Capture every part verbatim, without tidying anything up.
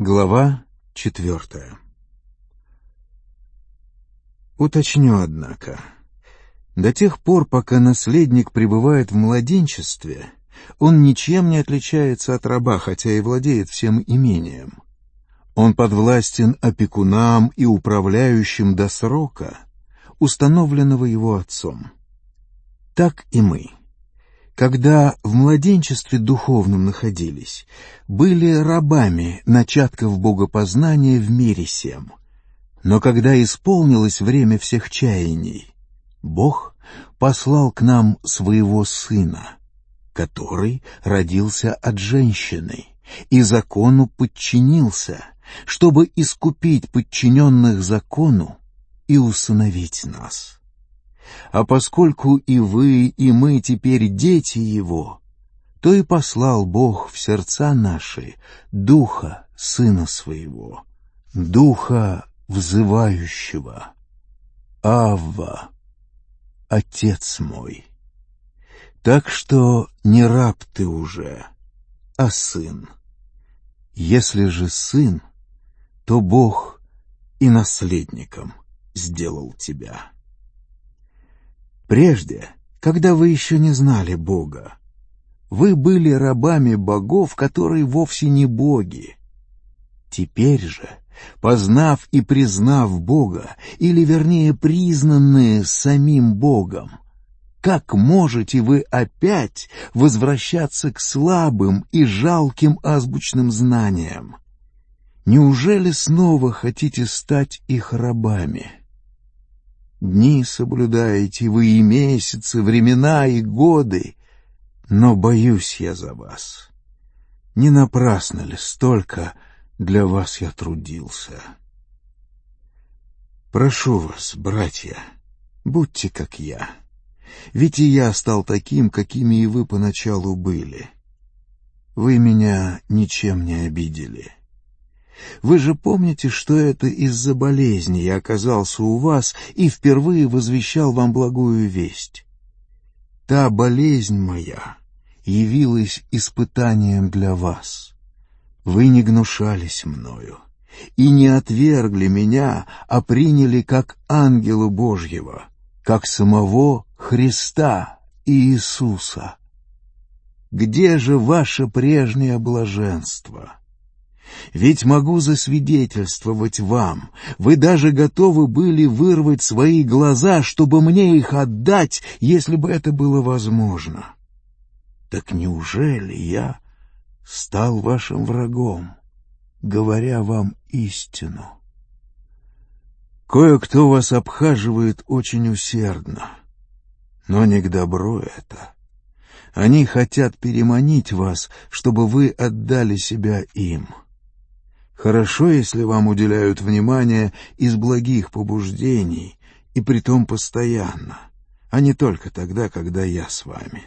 Глава четвертая. Уточню, однако, до тех пор, пока наследник пребывает в младенчестве, он ничем не отличается от раба, хотя и владеет всем имением. Он подвластен опекунам и управляющим до срока, установленного его отцом. Так и мы. Когда в младенчестве духовном находились, были рабами начатков богопознания в мире сем. Но когда исполнилось время всех чаяний, Бог послал к нам своего Сына, который родился от женщины и закону подчинился, чтобы искупить подчиненных закону и усыновить нас. А поскольку и вы, и мы теперь дети Его, то и послал Бог в сердца наши Духа Сына Своего, Духа взывающего: «Авва, Отец мой». Так что не раб ты уже, а сын. Если же сын, то Бог и наследником сделал тебя. Прежде, когда вы еще не знали Бога, вы были рабами богов, которые вовсе не боги. Теперь же, познав и признав Бога, или вернее признанные самим Богом, как можете вы опять возвращаться к слабым и жалким азбучным знаниям? Неужели снова хотите стать их рабами? Дни соблюдаете вы и месяцы, времена и годы, но боюсь я за вас. Не напрасно ли столько для вас я трудился? Прошу вас, братья, будьте как я, ведь и я стал таким, какими и вы поначалу были. Вы меня ничем не обидели. Вы же помните, что это из-за болезни я оказался у вас и впервые возвещал вам благую весть. Та болезнь моя явилась испытанием для вас. Вы не гнушались мною и не отвергли меня, а приняли как ангела Божьего, как самого Христа Иисуса. Где же ваше прежнее блаженство? Ведь могу засвидетельствовать вам, вы даже готовы были вырвать свои глаза, чтобы мне их отдать, если бы это было возможно. Так неужели я стал вашим врагом, говоря вам истину? Кое-кто вас обхаживает очень усердно, но не к добру это. Они хотят переманить вас, чтобы вы отдали себя им. Хорошо, если вам уделяют внимание из благих побуждений, и притом постоянно, а не только тогда, когда я с вами.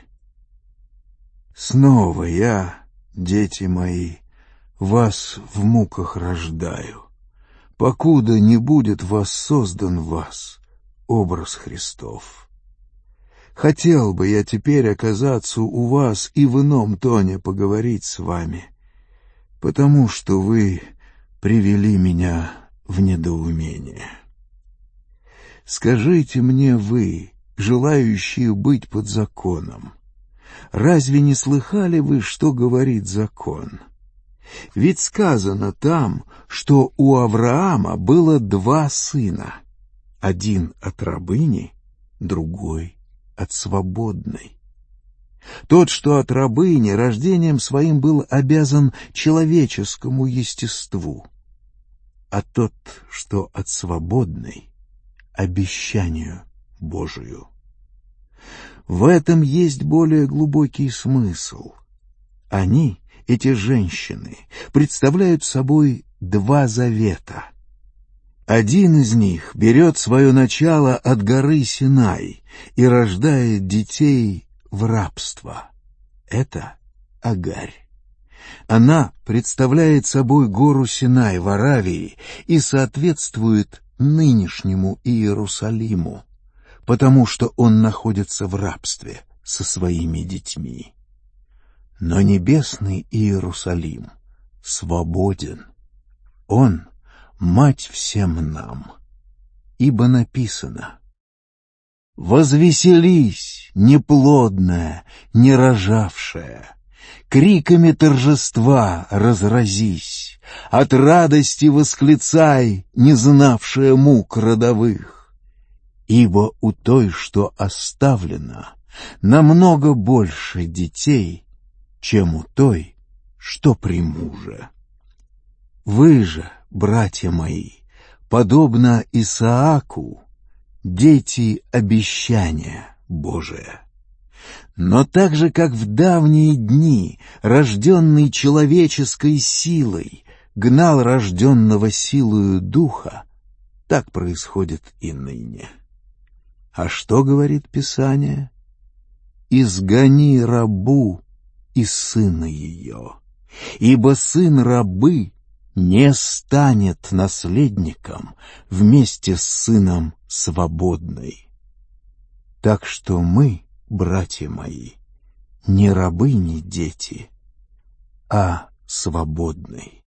Снова я, дети мои, вас в муках рождаю, покуда не будет воссоздан в вас образ Христов. Хотел бы я теперь оказаться у вас и в ином тоне поговорить с вами, потому что вы привели меня в недоумение. Скажите мне вы, желающие быть под законом, разве не слыхали вы, что говорит закон? Ведь сказано там, что у Авраама было два сына, один от рабыни, другой от свободной. Тот, что от рабыни, рождением своим был обязан человеческому естеству, а тот, что от свободной, обещанию Божию. В этом есть более глубокий смысл. Они, эти женщины, представляют собой два завета. Один из них берет свое начало от горы Синай и рождает детей в рабство. Это Агарь. Она представляет собой гору Синай в Аравии и соответствует нынешнему Иерусалиму, потому что он находится в рабстве со своими детьми. Но небесный Иерусалим свободен Он — мать всем нам. Ибо написано: «Возвеселись, неплодная, не рожавшая, криками торжества разразись, от радости восклицай, не знавшая мук родовых, ибо у той, что оставлена, намного больше детей, чем у той, что при муже». Вы же, братья мои, подобно Исааку, дети обещания Божия. Но так же, как в давние дни рожденный человеческой силой гнал рожденного силою духа, так происходит и ныне. А что говорит Писание? «Изгони рабу и сына ее, ибо сын рабы не станет наследником вместе с сыном свободной». Так что мы, братья мои, не рабы, не дети, а свободны.